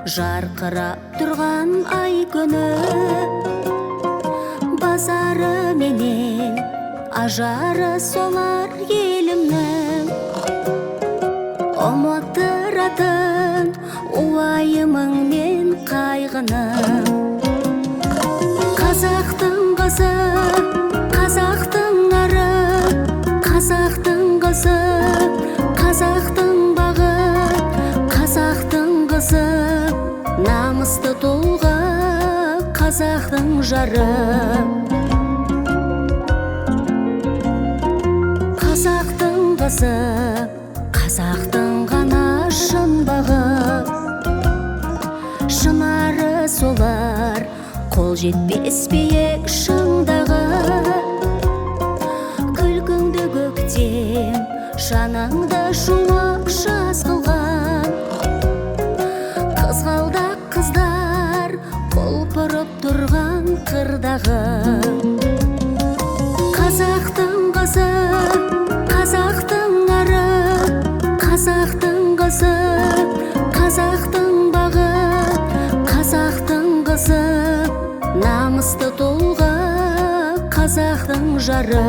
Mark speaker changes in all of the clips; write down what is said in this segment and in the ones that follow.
Speaker 1: жарқырап тұрған ай күні, базары менен ажары солар елімнің. Ұмыттыратын уайымың мен қайғының. Қазақтың қызы, қазақтың нары, қазақтың қызы, қазақтың бағы, қазақтың қызы, намысты тұлға, қазақтың жары. Қазақтың қызы, қазақтың ғана шын бағы, шынары солар, қол жетпес биік шыңдағы. Күлкіңді көктем, жаныңды шуақ жаз қылған, қызғалдақ қыздар құлпырып тұрған қырдағы. Қазақтың қызы, қазақтың нары, қазақтың қызы, қазақтың бағы, қазақтың қызы, намысты тұлға, қазақтың жары.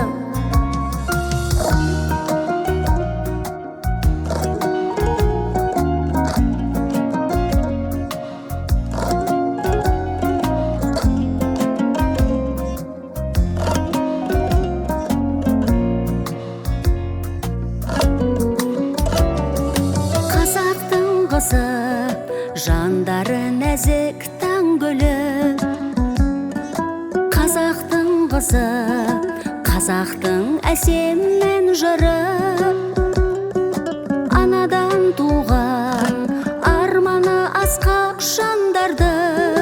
Speaker 1: Жандары нәзік таң гүлі, қазақтың қызы, қазақтың әсем мен жыры. Анадан туған арманы асқақ жандардың,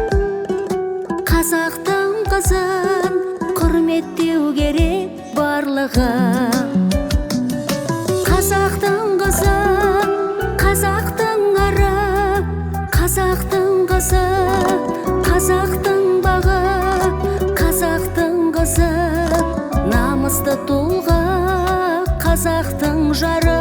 Speaker 1: қазақтың қызын құрметтеу керек барлығы. Қазақтың қызы, қазақтың ары, қазақтың қызы, қазақтың бағы, қазақтың қызы, намысты тұлға, қазақтың жары.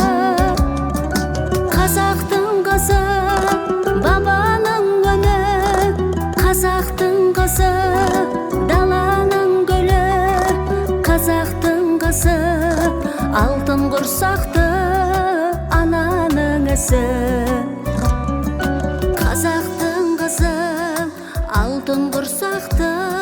Speaker 1: Қазақтың қызы, бабаның өні, қазақтың қызы, даланың гүлі, қазақтың қызы, алтын құрсақты ананың ісі. Қазақтың қызы, алтын құрсақты